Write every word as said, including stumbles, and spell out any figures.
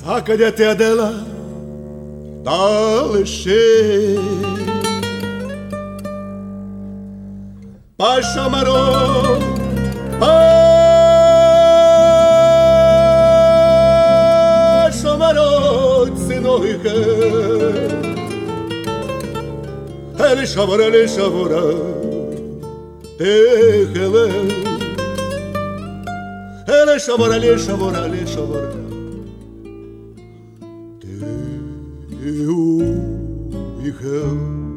a kad je te Adela daleše. Pa šamaro, pa šamaro, cinojke, eli šavora, eli šavora, tehele, eli šavora, eli šavora, eli šavora, tehele.